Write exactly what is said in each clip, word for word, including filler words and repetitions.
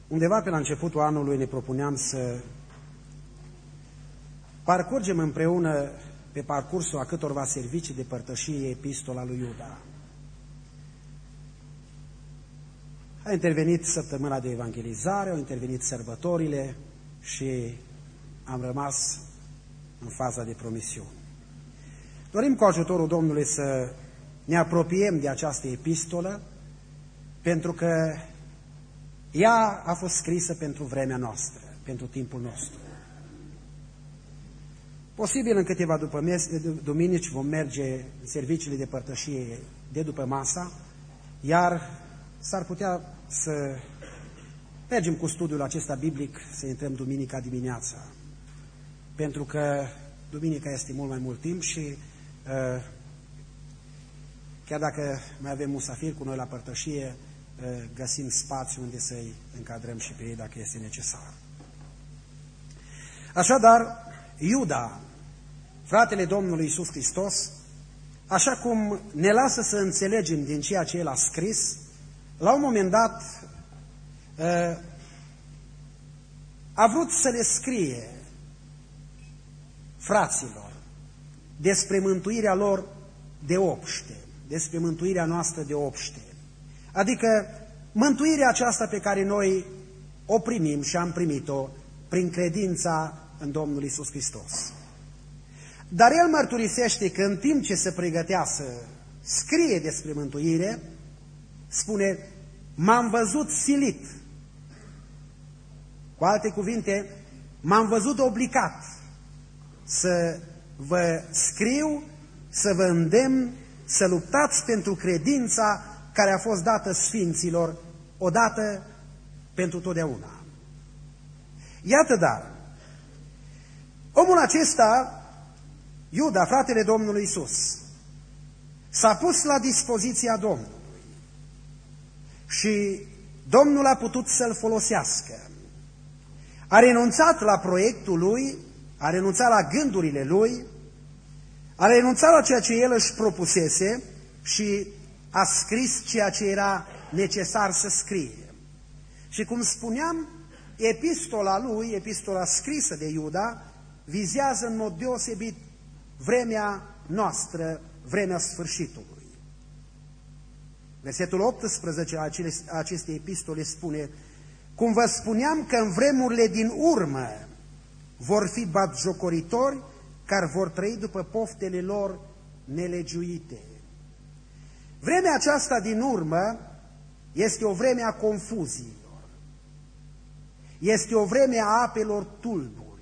Undeva pe la începutul anului ne propuneam să parcurgem împreună pe parcursul a câtorva servicii de părtășie epistola lui Iuda. A intervenit săptămâna de evangelizare, au intervenit sărbătorile și am rămas în faza de promisiuni. Dorim cu ajutorul Domnului să ne apropiem de această epistolă, pentru că ea a fost scrisă pentru vremea noastră, pentru timpul nostru. Posibil în câteva după duminici vom merge în serviciile de părtășie de după masa, iar s-ar putea să mergem cu studiul acesta biblic, să intrăm duminica dimineața, pentru că duminica este mult mai mult timp și uh, chiar dacă mai avem musafiri cu noi la părtășie, uh, găsim spațiu unde să-i încadrăm și pe ei dacă este necesar. Așadar, Iuda, fratele Domnului Iisus Hristos, așa cum ne lasă să înțelegem din ceea ce El a scris, la un moment dat a vrut să le scrie fraților despre mântuirea lor de obște, despre mântuirea noastră de obște. Adică mântuirea aceasta pe care noi o primim și am primit-o prin credința în Domnul Iisus Hristos. Dar el mărturisește că în timp ce se pregătea să scrie despre mântuire, spune: m-am văzut silit. Cu alte cuvinte, m-am văzut obligat să vă scriu, să vă îndemn, să luptați pentru credința care a fost dată sfinților odată pentru totdeauna. Iată dar, omul acesta, Iuda, fratele Domnului Iisus, s-a pus la dispoziția Domnului și Domnul a putut să-l folosească. A renunțat la proiectul lui, a renunțat la gândurile lui, a renunțat la ceea ce el își propusese și a scris ceea ce era necesar să scrie. Și cum spuneam, epistola lui, epistola scrisă de Iuda, vizează în mod deosebit vremea noastră, vremea sfârșitului. Versetul optsprezece a acestei epistole spune: cum vă spuneam că în vremurile din urmă vor fi batjocoritori care vor trăi după poftele lor nelegiuite. Vremea aceasta din urmă este o vreme a confuziilor, este o vreme a apelor tulburi,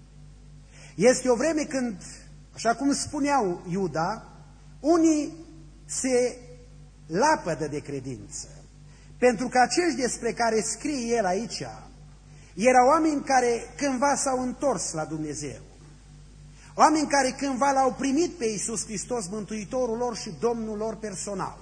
este o vreme când, așa cum spuneau Iuda, unii se lapădă de credință, pentru că acești despre care scrie el aici erau oameni care cândva s-au întors la Dumnezeu, oameni care cândva l-au primit pe Iisus Hristos, Mântuitorul lor și Domnul lor personal.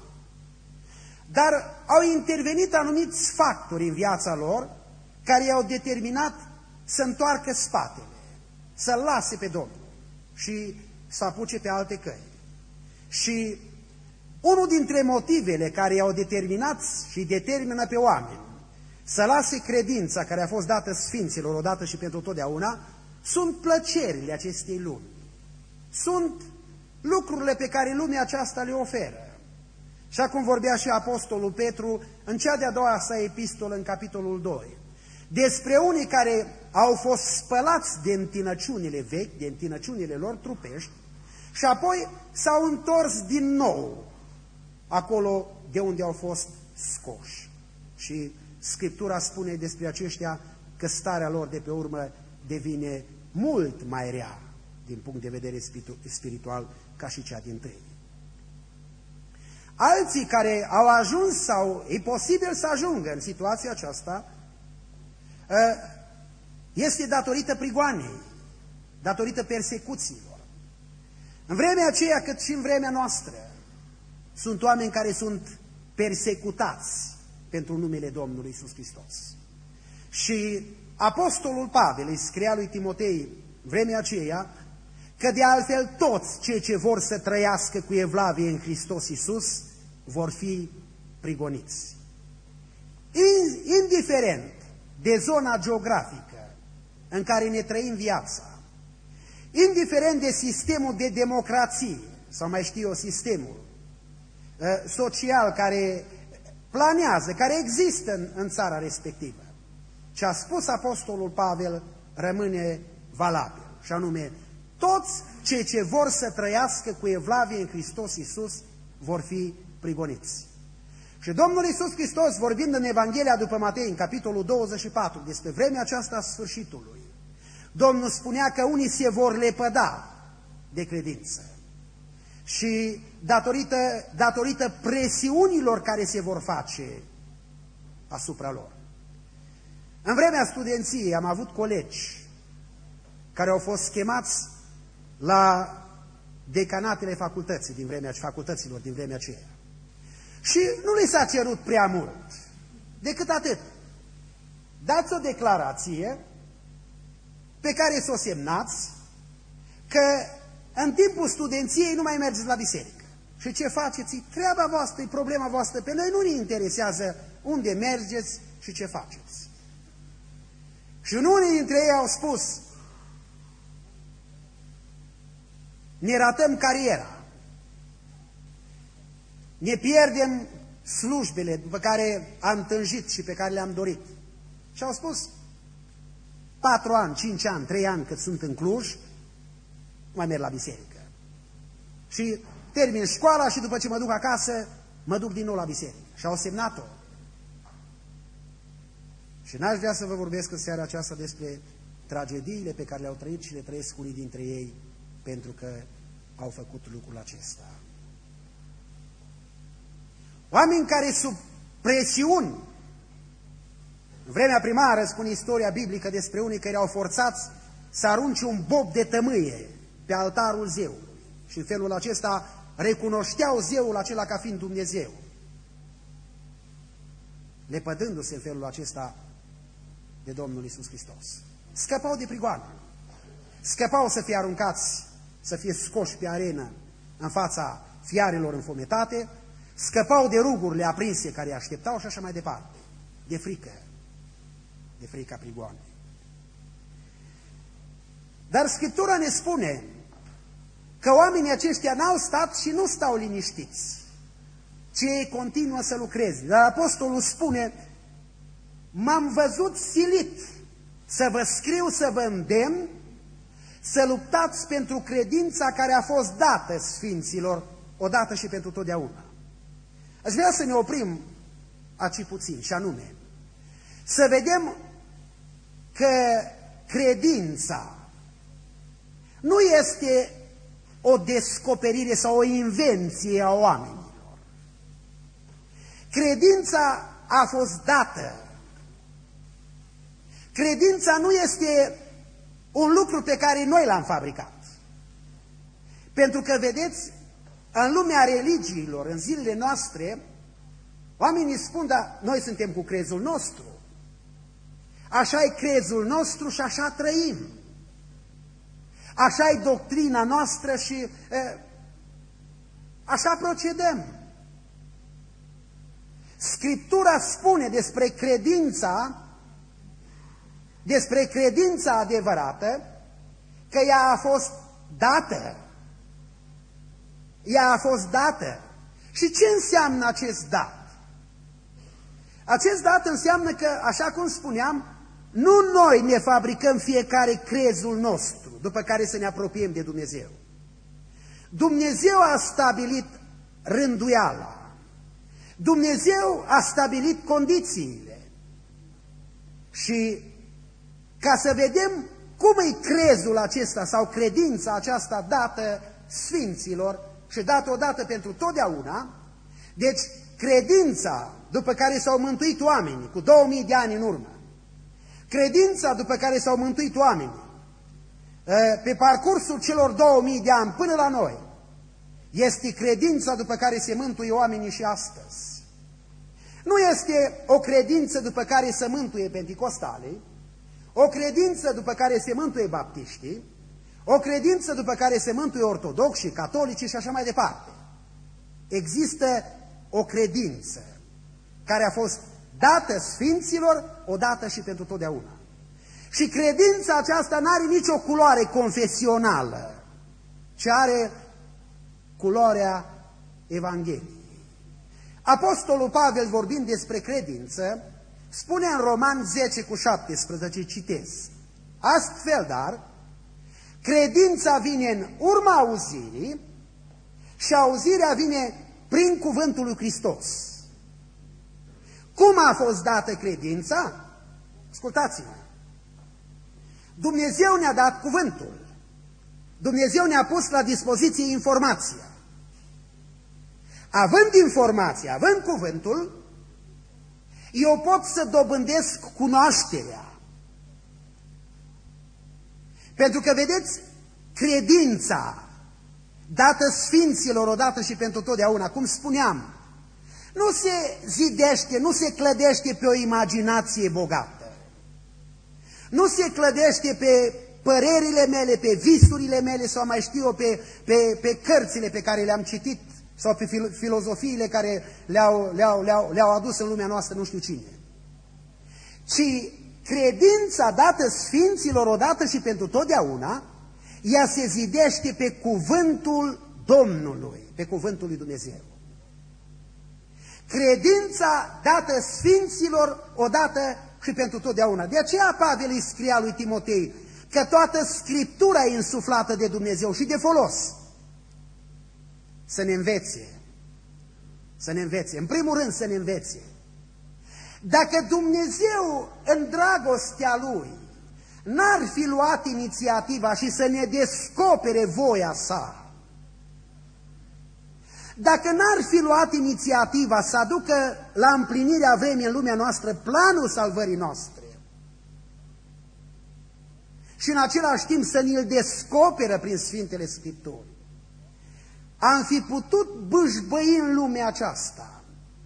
Dar au intervenit anumiți factori în viața lor care i-au determinat să întoarcă spatele, să-L lase pe Domnul și să apuce pe alte căi. Și unul dintre motivele care i-au determinat și determină pe oameni să lase credința care a fost dată sfinților odată și pentru totdeauna sunt plăcerile acestei lumi. Sunt lucrurile pe care lumea aceasta le oferă. Și acum vorbea și Apostolul Petru în cea de-a doua sa epistolă, în capitolul doi, despre unii care au fost spălați de întinăciunile vechi, de întinăciunile lor trupești, și apoi s-au întors din nou acolo de unde au fost scoși. Și Scriptura spune despre aceștia că starea lor de pe urmă devine mult mai rea din punct de vedere spiritual ca și cea dintâi. Alții care au ajuns sau e posibil să ajungă în situația aceasta este datorită prigoanei, datorită persecuțiilor. În vremea aceea, cât și în vremea noastră, sunt oameni care sunt persecutați pentru numele Domnului Iisus Hristos. Și Apostolul Pavel îi scria lui Timotei vremea aceea că de altfel toți cei ce vor să trăiască cu evlavie în Hristos Iisus vor fi prigoniți. Indiferent de zona geografică în care ne trăim viața, indiferent de sistemul de democrație, sau mai știu eu, sistemul uh, social care planează, care există în, în țara respectivă, ce a spus Apostolul Pavel rămâne valabil, și anume, toți cei ce vor să trăiască cu evlavie în Hristos Iisus vor fi prigoniți. Și Domnul Iisus Hristos, vorbind în Evanghelia după Matei, în capitolul douăzeci și patru, despre vremea aceasta a sfârșitului, Domnul spunea că unii se vor lepăda de credință și datorită, datorită presiunilor care se vor face asupra lor. În vremea studenției am avut colegi care au fost chemați la decanatele facultății din vremea, facultăților din vremea aceea. Și nu li s-a cerut prea mult, decât atât. Dați o declarație pe care să o semnați că în timpul studenției nu mai mergeți la biserică. Și ce faceți? Treaba voastră, e problema voastră. Pe noi nu ne interesează unde mergeți și ce faceți. Și unii dintre ei au spus: ne ratăm cariera, ne pierdem slujbele după care am tânjit și pe care le-am dorit. Și au spus: patru ani, cinci ani, trei ani cât sunt în Cluj, nu mai merg la biserică. Și termin școala și după ce mă duc acasă, mă duc din nou la biserică. Și au semnat-o. Și n-aș vrea să vă vorbesc în seara aceasta despre tragediile pe care le-au trăit și le trăiesc unii dintre ei pentru că au făcut lucrul acesta. Oameni care sub presiuni, în vremea primară spune istoria biblică despre unii care au forțați să arunce un bob de tămâie pe altarul zeului și în felul acesta recunoșteau zeul acela ca fiind Dumnezeu, lepădându-se în felul acesta de Domnul Iisus Hristos. Scăpau de prigoană, scăpau să fie aruncați, să fie scoși pe arenă în fața fiarelor înfometate, scăpau de rugurile aprinse care îi așteptau și așa mai departe, de frică, de frica prigoanei. Dar Scriptura ne spune că oamenii aceștia n-au stat și nu stau liniștiți, ci ei continuă să lucreze. Dar Apostolul spune: m-am văzut silit să vă scriu, să vă îndemn, să luptați pentru credința care a fost dată sfinților, odată și pentru totdeauna. Aș vrea să ne oprim aici puțin, și anume, să vedem că credința nu este o descoperire sau o invenție a oamenilor. Credința a fost dată. Credința nu este un lucru pe care noi l-am fabricat. Pentru că, vedeți, în lumea religiilor, în zilele noastre, oamenii spun: da, noi suntem cu crezul nostru. Așa e crezul nostru și așa trăim. Așa e doctrina noastră și e, așa procedăm. Scriptura spune despre credința, despre credința adevărată, că ea a fost dată. Ea a fost dată. Și ce înseamnă acest dat? Acest dat înseamnă că, așa cum spuneam, nu noi ne fabricăm fiecare crezul nostru, după care să ne apropiem de Dumnezeu. Dumnezeu a stabilit rânduiala. Dumnezeu a stabilit condițiile. Și ca să vedem cum e crezul acesta sau credința aceasta dată sfinților și dată odată pentru totdeauna, deci credința după care s-au mântuit oamenii cu două mii de ani în urmă, credința după care s-au mântuit oamenii pe parcursul celor două mii de ani până la noi, este credința după care se mântuie oamenii și astăzi. Nu este o credință după care se mântuie penticostalii, o credință după care se mântuie baptiștii, o credință după care se mântuie ortodoxii, catolicii și așa mai departe. Există o credință care a fost dată sfinților, odată și pentru totdeauna. Și credința aceasta nu are nicio culoare confesională, ci are culoarea Evangheliei. Apostolul Pavel, vorbind despre credință, spune în Romani zece cu șaptesprezece, citez: astfel, dar, credința vine în urma auzirii și auzirea vine prin cuvântul lui Hristos. Cum a fost dată credința? Ascultați-mă! Dumnezeu ne-a dat cuvântul. Dumnezeu ne-a pus la dispoziție informația. Având informația, având cuvântul, eu pot să dobândesc cunoașterea. Pentru că, vedeți, credința dată sfinților odată și pentru totdeauna, cum spuneam, nu se zidește, nu se clădește pe o imaginație bogată. Nu se clădește pe părerile mele, pe visurile mele sau mai știu eu, pe, pe, pe cărțile pe care le-am citit sau pe fil filozofiile care le-au le-au, le-au, le-au adus în lumea noastră nu știu cine. Ci credința dată sfinților odată și pentru totdeauna, ea se zidește pe cuvântul Domnului, pe cuvântul lui Dumnezeu. Credința dată sfinților odată și pentru totdeauna. De aceea Pavel îi scria lui Timotei că toată Scriptura e insuflată de Dumnezeu și de folos. Să ne învețe, să ne învețe, în primul rând să ne învețe. Dacă Dumnezeu în dragostea Lui n-ar fi luat inițiativa și să ne descopere voia sa, dacă n-ar fi luat inițiativa să aducă la împlinirea vremii în lumea noastră planul salvării noastre și în același timp să ne-l descoperă prin Sfintele Scripturi, am fi putut bâșbăi în lumea aceasta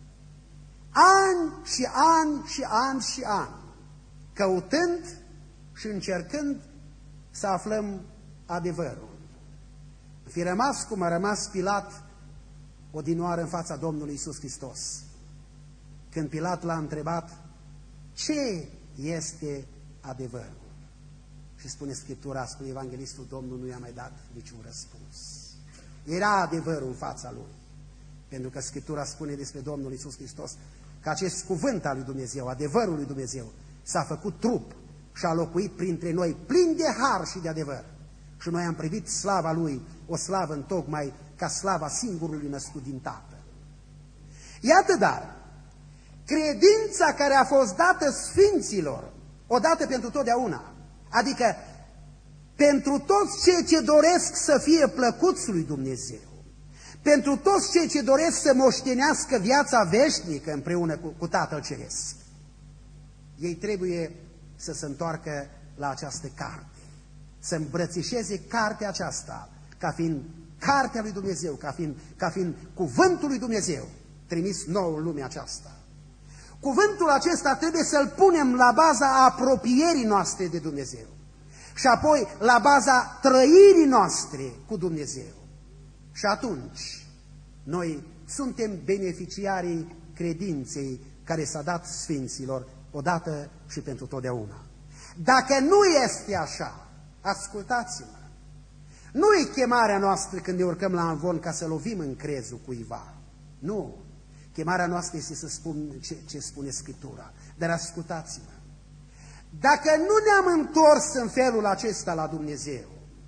ani și ani și ani și ani, căutând și încercând să aflăm adevărul. Fi rămas cum a rămas Pilat odinioară în fața Domnului Iisus Hristos, când Pilat l-a întrebat ce este adevărul. Și spune Scriptura, spune Evanghelistul, Domnul nu i-a mai dat niciun răspuns. Era adevărul în fața lui, pentru că Scriptura spune despre Domnul Iisus Hristos că acest cuvânt al lui Dumnezeu, adevărul lui Dumnezeu, s-a făcut trup și a locuit printre noi plin de har și de adevăr. Și noi am privit slava Lui, o slavă întocmai ca slava singurului născut din Tatăl. Iată dar, credința care a fost dată sfinților, odată pentru totdeauna, adică pentru toți cei ce doresc să fie plăcuți lui Dumnezeu, pentru toți cei ce doresc să moștenească viața veșnică împreună cu, cu Tatăl Ceresc, ei trebuie să se întoarcă la această carte, să îmbrățișeze cartea aceasta ca fiind cartea lui Dumnezeu, ca fiind, ca fiind cuvântul lui Dumnezeu trimis nou în lumea aceasta. Cuvântul acesta trebuie să-l punem la baza apropierii noastre de Dumnezeu și apoi la baza trăirii noastre cu Dumnezeu. Și atunci noi suntem beneficiarii credinței care s-a dat sfinților odată și pentru totdeauna. Dacă nu este așa, ascultați-mă, nu e chemarea noastră când ne urcăm la amvon ca să lovim în crezul cuiva. Nu. Chemarea noastră este să spun ce, ce spune Scriptura. Dar ascultați-mă, dacă nu ne-am întors în felul acesta la Dumnezeu,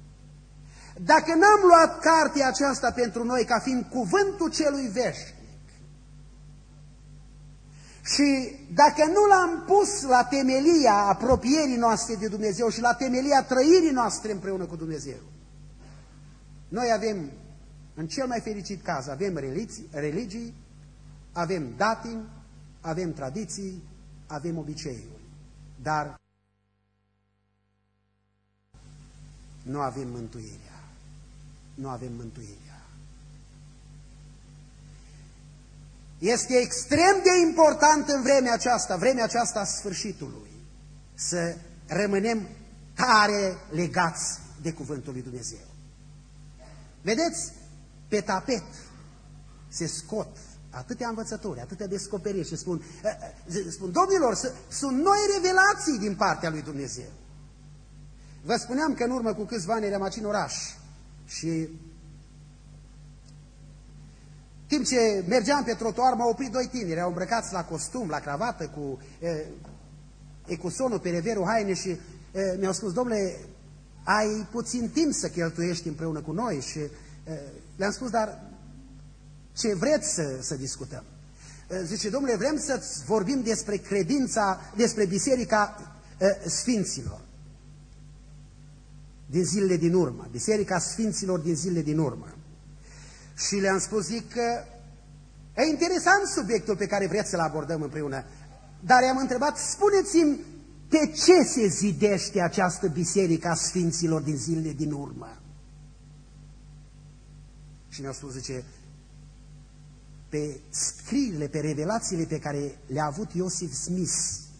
dacă n-am luat cartea aceasta pentru noi ca fiind cuvântul celui veșnic, și dacă nu l-am pus la temelia apropierii noastre de Dumnezeu și la temelia trăirii noastre împreună cu Dumnezeu, noi avem, în cel mai fericit caz, avem religii, religii avem datini, avem tradiții, avem obiceiuri, dar nu avem mântuirea. Nu avem mântuirea. Este extrem de important în vremea aceasta, vremea aceasta a sfârșitului, să rămânem tare legați de cuvântul lui Dumnezeu. Vedeți, pe tapet se scot atâtea învățători, atâtea descoperiri și spun, spun domnilor, sunt noi revelații din partea lui Dumnezeu. Vă spuneam că în urmă cu câțiva ani eram aici în oraș și timp ce mergeam pe trotuar, m-au oprit doi tineri, au îmbrăcați la costum, la cravată, cu e, ecusonul pe reverul haine și mi-au spus, domnule, ai puțin timp să cheltuiești împreună cu noi? Și le-am spus, dar ce vreți să, să discutăm? Zice, domnule, vrem să vorbim despre credința, despre Biserica Sfinților din zilele din urmă, Biserica Sfinților din zilele din urmă. Și le-am spus, zic că e interesant subiectul pe care vreți să-l abordăm împreună, dar i-am întrebat, spuneți-mi, pe ce se zidește această Biserică a Sfinților din zilele din urmă? Și mi-au spus, zice, pe scrierile, pe revelațiile pe care le-a avut Iosif Smith.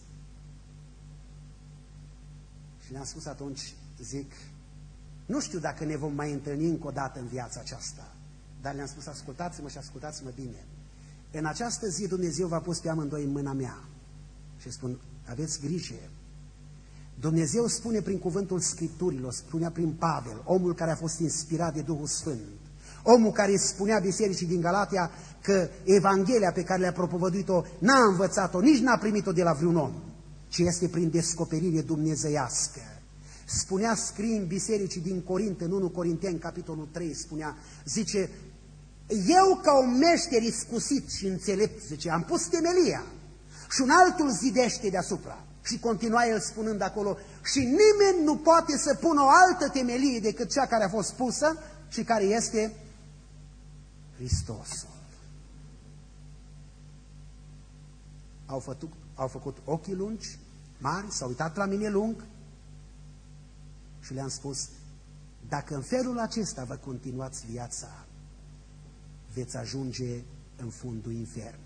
Și le-am spus atunci, zic, nu știu dacă ne vom mai întâlni încă o dată în viața aceasta, dar le-am spus, ascultați-mă și ascultați-mă bine. În această zi Dumnezeu v-a pus pe amândoi în mâna mea. Și spun, aveți grijă. Dumnezeu spune prin cuvântul Scripturilor, spunea prin Pavel, omul care a fost inspirat de Duhul Sfânt, omul care spunea bisericii din Galatia că Evanghelia pe care le-a propovăduit-o n-a învățat-o, nici n-a primit-o de la vreun om, ci este prin descoperire dumnezeiască. Spunea, scrie în bisericii din Corint, în întâi Corinteni, capitolul trei, spunea, zice, eu ca un meșter iscusit și înțelept, zice, am pus temelia și un altul zidește deasupra. Și continua el spunând acolo, și nimeni nu poate să pună o altă temelie decât cea care a fost pusă și care este Hristosul. Au făcut, au făcut ochii lungi, mari, s-au uitat la mine lung și le-am spus, dacă în felul acesta vă continuați viața, veți ajunge în fundul infernului.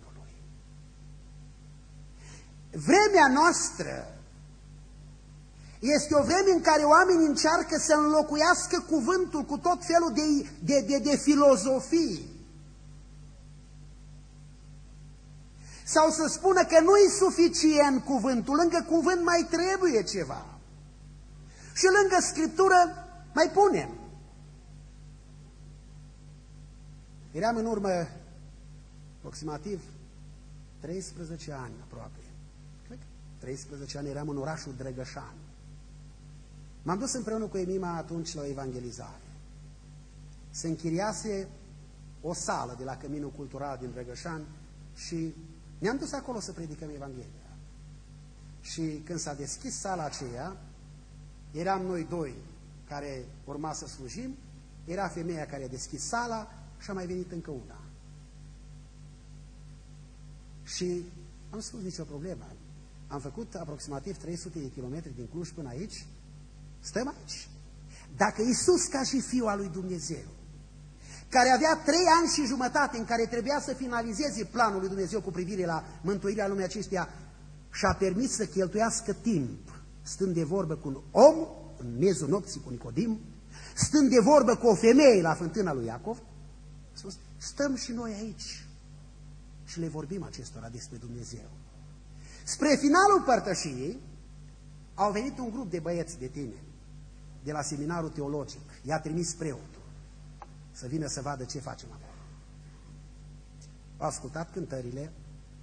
Vremea noastră este o vreme în care oamenii încearcă să înlocuiască cuvântul cu tot felul de, de, de, de filozofii. Sau să spună că nu-i suficient cuvântul, lângă cuvânt mai trebuie ceva. Și lângă Scriptură mai punem. Eram în urmă aproximativ treisprezece ani aproape. Cred că treisprezece ani eram în orașul Drăgășan. M-am dus împreună cu Emima atunci la o evangelizare. Se închiriase o sală de la Căminul Cultural din Drăgășan și ne-am dus acolo să predicăm Evanghelia. Și când s-a deschis sala aceea, eram noi doi care urma să slujim, era femeia care a deschis sala și a mai venit încă una. Și am spus, nicio problemă. Am făcut aproximativ trei sute de kilometri din Cluj până aici, stăm aici. Dacă Iisus, ca și Fiul al lui Dumnezeu, care avea trei ani și jumătate în care trebuia să finalizeze planul lui Dumnezeu cu privire la mântuirea lumii acesteia, și-a permis să cheltuiască timp, stând de vorbă cu un om, în miezul nopții cu Nicodim, stând de vorbă cu o femeie la fântâna lui Iacov, a spus, stăm și noi aici și le vorbim acestora despre Dumnezeu. Spre finalul părtășiei au venit un grup de băieți de tineri de la seminarul teologic. I-a trimis preotul să vină să vadă ce facem acolo. Au ascultat cântările,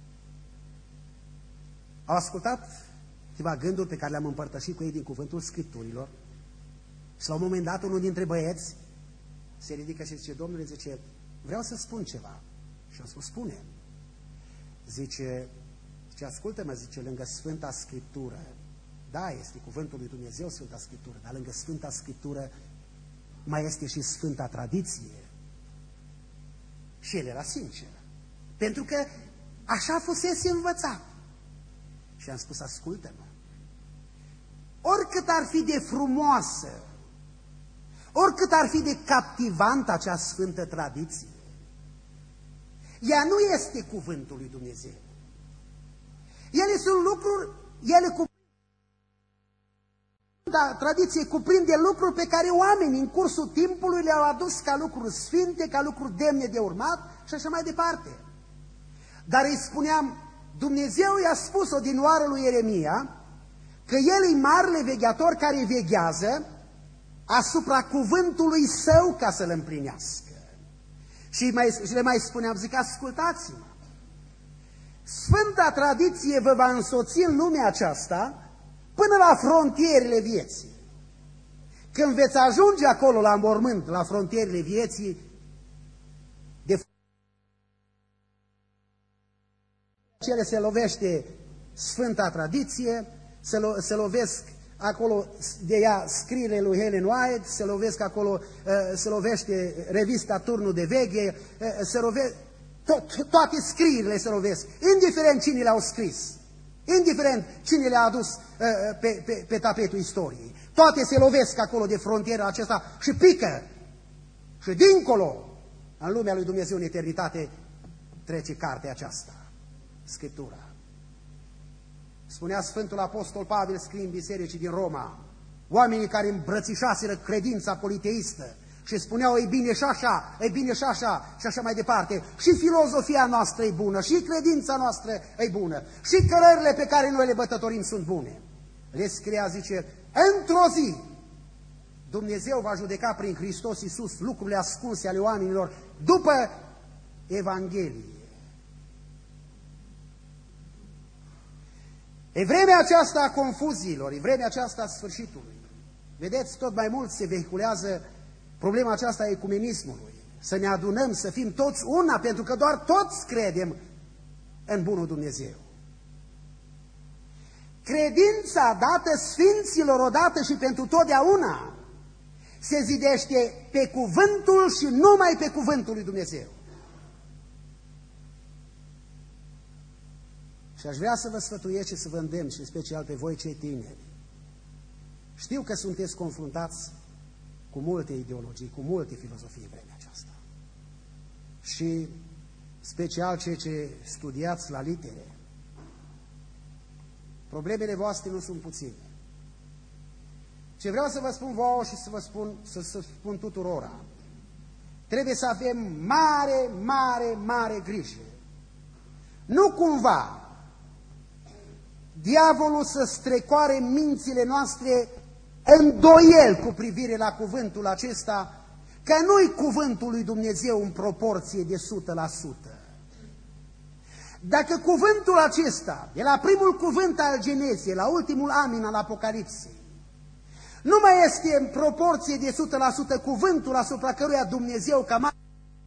au ascultat câteva gânduri pe care le-am împărtășit cu ei din cuvântul Scripturilor și la un moment dat unul dintre băieți se ridică și zice, domnule, zice, vreau să spun ceva. Și am spus, spune. Zice, zice ascultă-mă, zice, lângă Sfânta Scriptură, da, este cuvântul lui Dumnezeu, Sfânta Scriptură, dar lângă Sfânta Scriptură mai este și Sfânta Tradiție. Și el era sincer, pentru că așa fusese învățat. Și am spus, ascultă-mă, oricât ar fi de frumoasă, oricât ar fi de captivantă acea Sfântă Tradiție, ea nu este cuvântul lui Dumnezeu. Ele sunt lucruri, ele cu da, tradiție cuprinde lucruri pe care oamenii în cursul timpului le-au adus ca lucruri sfinte, ca lucruri demne de urmat și așa mai departe. Dar îi spuneam, Dumnezeu i-a spus odinioară lui Ieremia că el e marele vegheator care veghează asupra cuvântului său ca să-l împlinească. Și, mai, și le mai spuneam, zic, ascultați-mă, Sfânta Tradiție vă va însoți în lumea aceasta până la frontierele vieții. Când veți ajunge acolo la mormânt, la frontierele vieții, de cele se lovește Sfânta Tradiție, se, lo, se lovesc acolo de ea scrierile lui Ellen White, se lovesc acolo, se lovește revista Turnul de Veche, se lovește, tot, toate scrierile se lovesc, indiferent cine le-au scris, indiferent cine le-a adus pe, pe, pe tapetul istoriei. Toate se lovesc acolo de frontiera acesta și pică. Și dincolo, în lumea lui Dumnezeu, în eternitate, trece cartea aceasta, Scriptura. Spunea Sfântul Apostol Pavel, scriind bisericii din Roma, oamenii care îmbrățișaseră credința politeistă și spuneau, e bine și așa, e bine și așa, și așa mai departe. Și filozofia noastră e bună, și credința noastră e bună, și cărările pe care noi le bătătorim sunt bune. Le scria, zice, într-o zi Dumnezeu va judeca prin Hristos Iisus lucrurile ascunse ale oamenilor după Evanghelie. E vremea aceasta a confuziilor, e vremea aceasta a sfârșitului. Vedeți, tot mai mult se vehiculează problema aceasta a ecumenismului. Să ne adunăm, să fim toți una, pentru că doar toți credem în bunul Dumnezeu. Credința dată sfinților odată și pentru totdeauna se zidește pe cuvântul și numai pe cuvântul lui Dumnezeu. Și aș vrea să vă sfătuiesc și să vă îndemn, și în special pe voi cei tineri. Știu că sunteți confruntați cu multe ideologii, cu multe filozofii în vremea aceasta. Și special cei ce studiați la litere. Problemele voastre nu sunt puține. Ce vreau să vă spun vouă și să vă spun, să, să spun tuturora, trebuie să avem mare, mare, mare grijă. Nu cumva diavolul să strecoare mințile noastre îndoiel cu privire la cuvântul acesta, că nu-i cuvântul lui Dumnezeu în proporție de o sută la sută. Dacă cuvântul acesta, de la primul cuvânt al Genesiei, la ultimul amin al Apocalipsei, nu mai este în proporție de o sută la sută cuvântul asupra căruia Dumnezeu ca mare,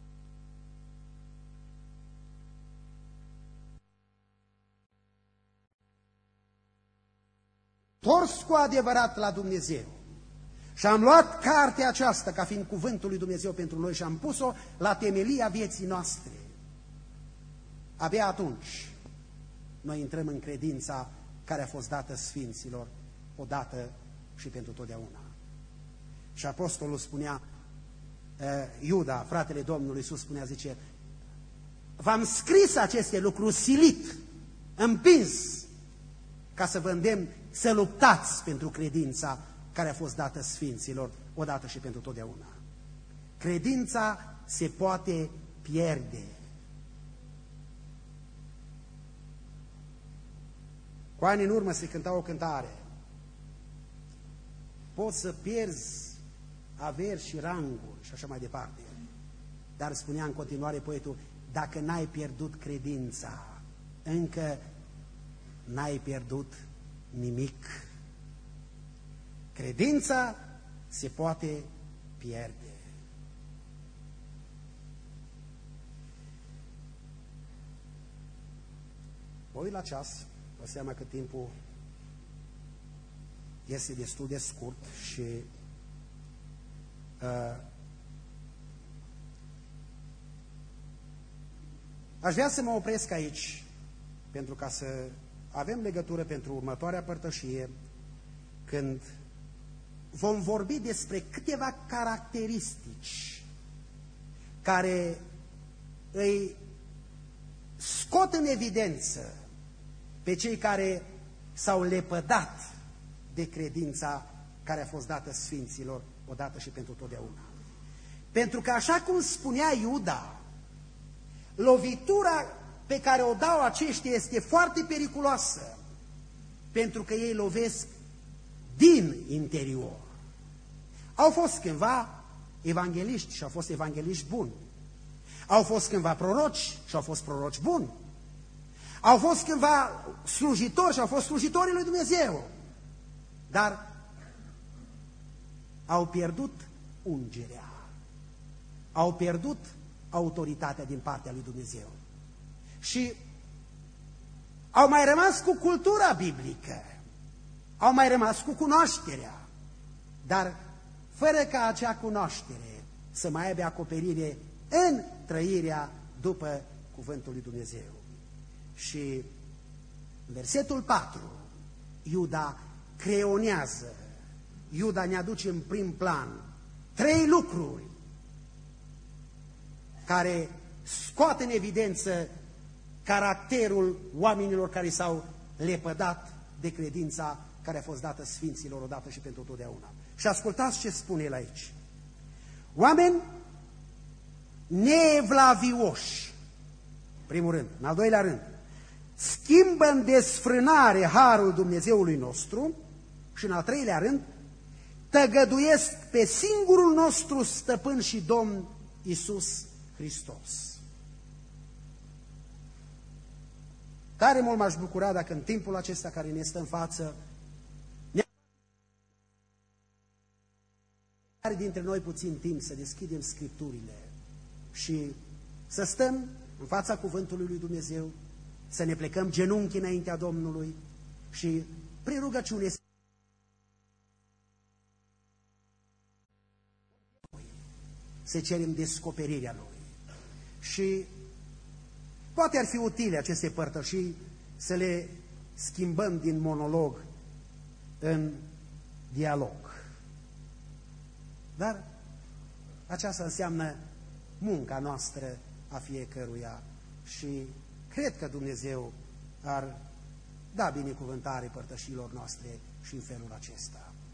tors cu adevărat la Dumnezeu. Și am luat cartea aceasta ca fiind cuvântul lui Dumnezeu pentru noi și am pus-o la temelia vieții noastre. Abia atunci noi intrăm în credința care a fost dată sfinților odată și pentru totdeauna. Și apostolul spunea, Iuda, fratele Domnului Iisus, spunea, zice, v-am scris aceste lucruri silit, împins, ca să vă îndemn să luptați pentru credința care a fost dată sfinților odată și pentru totdeauna. Credința se poate pierde. Cu ani în urmă se cânta o cântare. Poți să pierzi averi și ranguri și așa mai departe. Dar spunea în continuare poetul, dacă n-ai pierdut credința, încă n-ai pierdut nimic. Credința se poate pierde. Mă uit la ceas, vă seama că timpul este destul de scurt și uh, aș vrea să mă opresc aici pentru ca să avem legătură pentru următoarea părtășie, când vom vorbi despre câteva caracteristici care îi scot în evidență pe cei care s-au lepădat de credința care a fost dată sfinților odată și pentru totdeauna. Pentru că, așa cum spunea Iuda, lovitura pe care o dau aceștia este foarte periculoasă, pentru că ei lovesc din interior. Au fost cândva evangeliști și au fost evangeliști buni. Au fost cândva proroci și au fost proroci buni. Au fost cândva slujitori și au fost slujitorii lui Dumnezeu. Dar au pierdut ungerea. Au pierdut autoritatea din partea lui Dumnezeu. Și au mai rămas cu cultura biblică. Au mai rămas cu cunoașterea. Dar fără ca acea cunoaștere să mai aibă acoperire în trăirea după cuvântul lui Dumnezeu. Și versetul patru, Iuda creionează, Iuda ne aduce în prim plan trei lucruri care scoate în evidență caracterul oamenilor care s-au lepădat de credința care a fost dată sfinților odată și pentru totdeauna. Și ascultați ce spune el aici. Oameni neevlavioși, primul rând. În al doilea rând, schimbă în desfrânare harul Dumnezeului nostru și în al treilea rând, tăgăduiesc pe singurul nostru stăpân și Domn Iisus Hristos. Tare mult m-aș bucura dacă în timpul acesta care ne stă în față, care dintre noi puțin timp să deschidem Scripturile și să stăm în fața cuvântului lui Dumnezeu, să ne plecăm genunchi înaintea Domnului și prin rugăciune să cerem descoperirea Lui. Și poate ar fi utile aceste părtășii să le schimbăm din monolog în dialog. Dar aceasta înseamnă munca noastră a fiecăruia și cred că Dumnezeu ar da binecuvântare părtășilor noastre și în felul acesta.